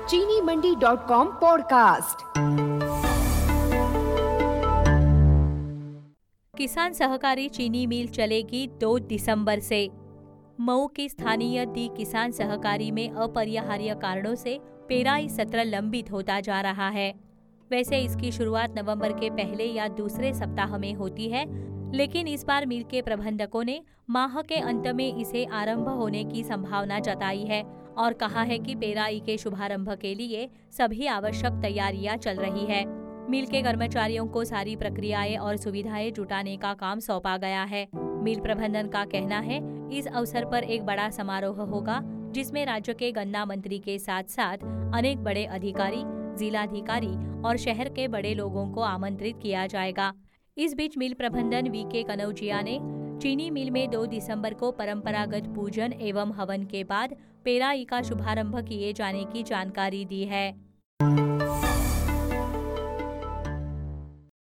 चीनीमंडी.com podcast. किसान सहकारी चीनी मिल चलेगी 2 दिसंबर से। मऊ की स्थानीय दी किसान सहकारी में अपरिहार्य कारणों से पेराई सत्र लंबित होता जा रहा है। वैसे इसकी शुरुआत नवंबर के पहले या दूसरे सप्ताह में होती है, लेकिन इस बार मिल के प्रबंधकों ने माह के अंत में इसे आरंभ होने की संभावना जताई है और कहा है कि पेराई के शुभारंभ के लिए सभी आवश्यक तैयारियां चल रही है। मिल के कर्मचारियों को सारी प्रक्रियाएं और सुविधाएं जुटाने का काम सौंपा गया है। मिल प्रबंधन का कहना है, इस अवसर पर एक बड़ा समारोह होगा जिसमें राज्य के गन्ना मंत्री के साथ साथ अनेक बड़े अधिकारी, जिलाधिकारी और शहर के बड़े लोगों को आमंत्रित किया जाएगा। इस बीच मिल प्रबंधन वी.के. कनौजिया ने चीनी मिल में 2 दिसंबर को परंपरागत पूजन एवं हवन के बाद पेराई का शुभारंभ किए जाने की जानकारी दी है।